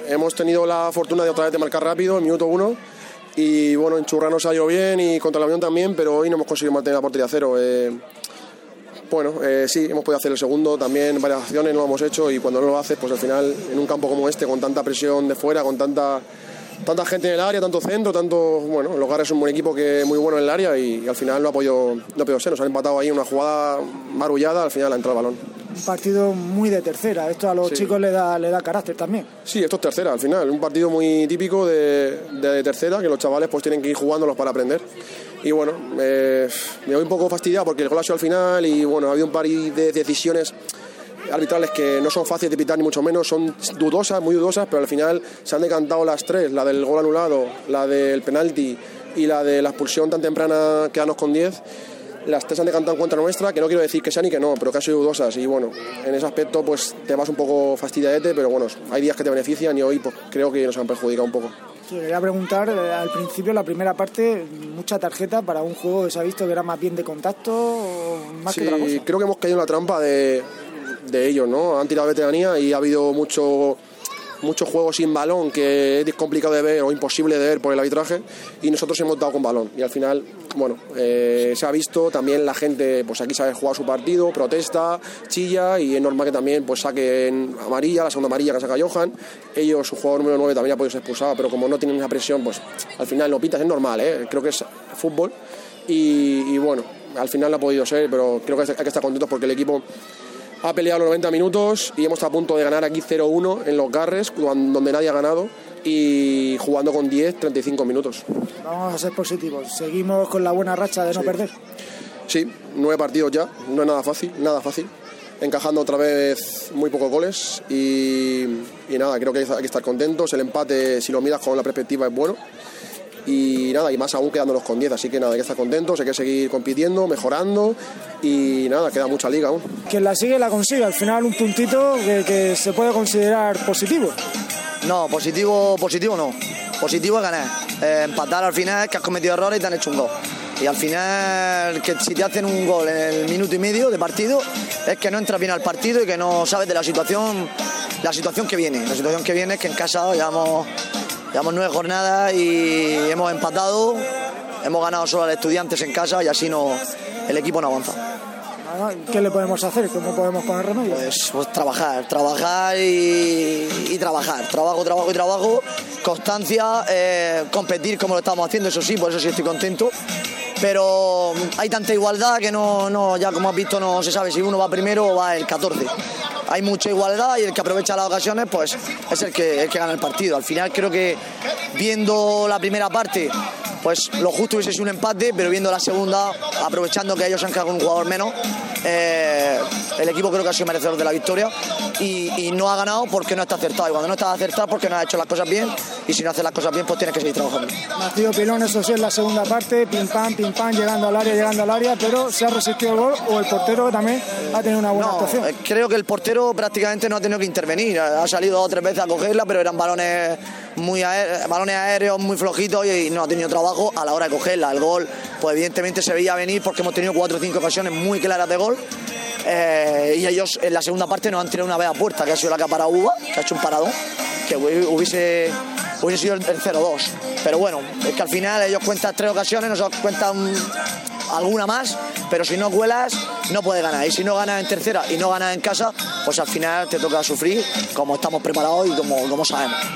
hemos tenido la fortuna de otra vez de marcar rápido, en minuto 1, y bueno, en Churra nos ha ido bien y contra la Unión también, pero hoy no hemos conseguido mantener la portería a cero. Sí, hemos podido hacer el segundo, también varias acciones no lo hemos hecho, y cuando no lo haces, pues al final, en un campo como este, con tanta presión de fuera, con tanta gente en el área, tanto centro, los Garres es un buen equipo que es muy bueno en el área, y al final no ha podido ser, nos han empatado ahí en una jugada marullada, al final ha entrado el balón. Un partido muy de tercera, esto a los chicos le da carácter también. Sí, esto es tercera al final, un partido muy típico de tercera, que los chavales pues tienen que ir jugándolos para aprender. Y bueno, me voy un poco fastidiado porque el gol ha sido al final, y bueno, ha habido un par de decisiones arbitrales que no son fáciles de pitar ni mucho menos, son dudosas, muy dudosas, pero al final se han decantado las tres, la del gol anulado, la del penalti y la de la expulsión tan temprana, quedarnos con 10. Las tres han decantado en contra nuestra, que no quiero decir que sean ni que no, pero que han sido dudosas, y bueno, en ese aspecto pues te vas un poco fastidiadete, pero bueno, hay días que te benefician y hoy pues creo que nos han perjudicado un poco. Sí, quería preguntar, al principio, la primera parte, mucha tarjeta para un juego que se ha visto que era más bien de contacto, o más que otra cosa. Sí, creo que hemos caído en la trampa de ellos, ¿no? Han tirado veteranía y ha habido mucho juego sin balón que es complicado de ver o imposible de ver por el arbitraje, y nosotros hemos dado con balón, y al final, bueno, se ha visto también la gente, pues aquí sabe jugar su partido, protesta, chilla, y es normal que también pues saquen amarilla, la segunda amarilla que saca Johan. Ellos, su jugador número 9 también ha podido ser expulsado, pero como no tienen esa presión, pues al final no pitas, es normal, creo que es fútbol, y bueno, al final no ha podido ser, pero creo que hay que estar contentos porque el equipo ha peleado los 90 minutos y hemos estado a punto de ganar aquí 0-1 en los Garres, donde nadie ha ganado, y jugando con 35 minutos. Vamos a ser positivos. Seguimos con la buena racha de no perder. Sí, 9 partidos ya, no es nada fácil. Encajando otra vez muy pocos goles y nada, creo que hay que estar contentos. El empate, si lo miras con la perspectiva, es bueno. Y nada, y más aún quedándonos con 10, así que nada, hay que estar contentos, hay que seguir compitiendo, mejorando, y nada, queda mucha liga aún. Quien la sigue la consigue, al final un puntito que se puede considerar positivo. No, positivo no, positivo es ganar, empatar al final es que has cometido errores y te han hecho un gol, y al final que si te hacen un gol en el minuto y medio de partido es que no entras bien al partido y que no sabes de la situación que viene. La situación que viene es que en casa llevamos 9 jornadas y hemos empatado, hemos ganado solo al Estudiantes en casa, y así el equipo no avanza. ¿Qué le podemos hacer? ¿Cómo podemos poner remedio? Pues trabajar y trabajar. Trabajo, constancia, competir como lo estamos haciendo, eso sí, por eso sí estoy contento. Pero hay tanta igualdad que no, ya como has visto, no se sabe si uno va primero o va el 14. Hay mucha igualdad y el que aprovecha las ocasiones pues es el que gana el partido. Al final creo que viendo la primera parte pues lo justo hubiese sido un empate, pero viendo la segunda, aprovechando que ellos han quedado con un jugador menos, el equipo creo que ha sido merecedor de la victoria y no ha ganado porque no está acertado, y cuando no está acertado porque no ha hecho las cosas bien, y si no hace las cosas bien pues tiene que seguir trabajando. Martillo Pilón, eso sí, en la segunda parte, pim pam, llegando al área, pero se ha resistido el gol, o el portero también ha tenido una buena actuación. Creo que el portero prácticamente no ha tenido que intervenir, ha salido 2 o 3 veces a cogerla, pero eran balones aéreos muy flojitos y no ha tenido trabajo a la hora de cogerla. El gol pues evidentemente se veía venir porque hemos tenido 4 o 5 ocasiones muy claras de gol, y ellos en la segunda parte nos han tirado una vez a puerta, que ha sido la que ha parado Uva, que ha hecho un paradón que hubiese sido el 0-2, pero bueno, es que al final ellos cuentan 3 ocasiones, nosotros cuentan alguna más, pero si no cuelas no puedes ganar, y si no ganas en tercera y no ganas en casa, pues al final te toca sufrir como estamos preparados y como sabemos.